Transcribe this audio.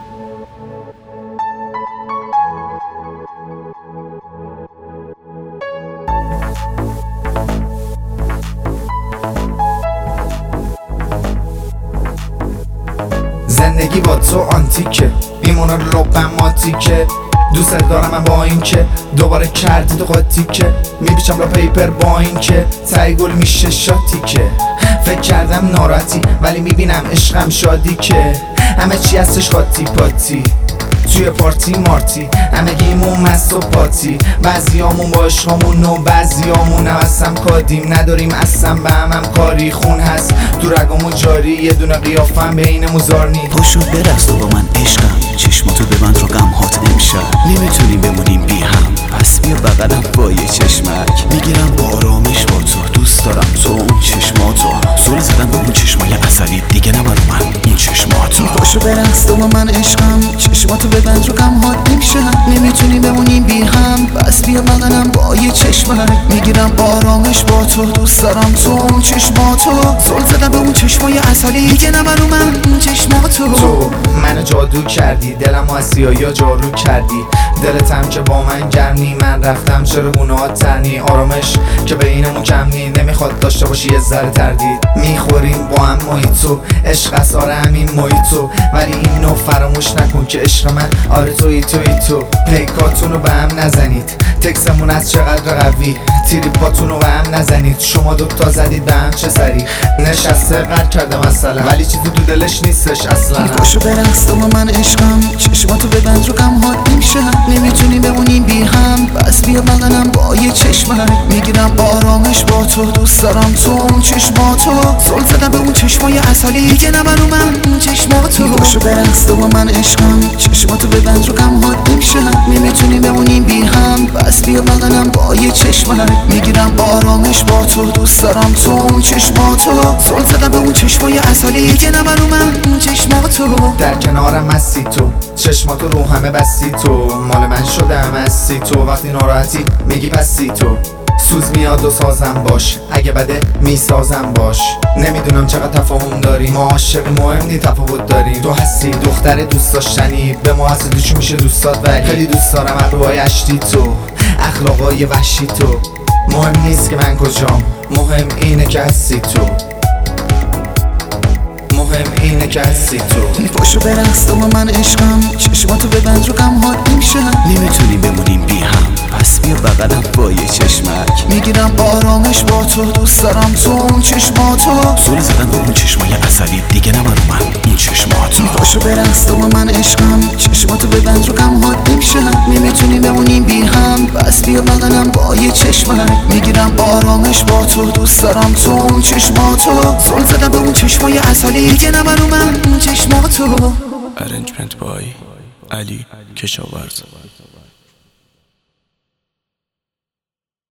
زندگی با تو آنتیکه، میمونه لبم ماتیکه. دوست دارم من با این که دوباره کردی تو قاطی که میپیچم را پیپر با این که تای گل میشه شاتی که فکر کردم ناراحتی ولی میبینم عشقم شادی که همه چی هستش خاطی پاتی توی پارتی مارتی همگیمون مست و پاتی بعضیامون با عشقامون و بعضیامون نوستم کادیم نداریم اصلا به هم کاری خون هست تو رگامون جاری یه دونه قیافم بین مزارنی پاشو برقص تو با من عشقم چشماتو ببند رو غمهات امشب نمیتونیم بمونیم بی هم پس بیا بغلم با یه چشمک میگیرم با آرامش با تو دوست دارم تو اون چشماتو زل زدم به اون چشمای عسلی دیگه نبر من این چشماتو پاشو برقص تو با من عشقم چشماتو ببند رو غمهات امشب نمیتونیم بمونیم بی هم پس بیا بغلم با یه چشمک میگیرم با آرامش با تو دوست دارم تو اون چشماتو زل زدم به اون چشمای عسلی دیگه نبر من این چشماتو تو منو جادو کردی دلمو از سیاهی جارو کردی دلتم که با من گرمی من رفتم چرا گناهات تنی آرامش که بینمون کم نی نمیخواد داشته باشی یه ذره تردید میخوریم با هم محیطو عشق است آره همین محیطو ولی اینو فراموش نکن که عشق من آره توی تو پیکاتونو به هم نزنید تکسمون از چقدر قوی تریپاتونو به هم نزنید شما دوتا زدید به هم چه سری نشسته قد کرده مثلا ولی چیزی تو دلش نیستش اصلا پاشو برقص تو با من عشقم چشماتو ببند رو غمهات امشب نمیتونیم بمونیم بی هم پس بیا بغلم با یه چشمک میگیرم با آرامش با تو دوست دارم تو اون چشماتو زل زدم به اون چشمای عسلی دیگه نبر من اون چشماتو پاشو برقص تو با من عشقم چشماتو ببند رو غمهات امشب نمیتونیم بمونیم بی هم پس بیا بغلم با یه چشمک میگیرم با آرامش با تو دوست دارم تو اون چشماتو زل زدم به اون چشمای عسلی دیگه نبر من اون چشماتو در کنارم هستی تو چشماتو رو همه بستی تو مال من شدم هستی تو وقتی ناراحتی میگی پسی تو سوز میاد و سازم باش اگه بده میسازم باش نمیدونم چقدر تفاهم داریم ما عاشق مهم نی تفاوت داریم تو هستی دختر دوست داشتنی به ما حسدشون میشه دوستات ولی خیلی دوست دارم ابروهای اشتی تو اخلاقای وحشی تو مهم نیست که من کجام مهم اینه که هستی تو مهم اینه که هستی تو پاشو برقص تو با من عشقم چشماتو ببند رو غمهات امشب نمیتونیم بمونیم بی هم پس بیا بغلم با یه چشمک میگیرم با آرامش با تو دوست دارم تو اون چشماتو زل زدم به اون چشمای عسلی دیگه نبر من این چشماتو پاشو برقص تو با من عشقم چشماتو ببند رو غمهات امشب نمیتونیم بمونیم بی هم پس بیا بغلم با یه چشمک میگیرم با آرامش با تو دوست دارم تو اون چشماتو زل زدم به اون چشمای عسلی دیگه نبر من اون چشماتو Arrangement by Ali Keshavarz.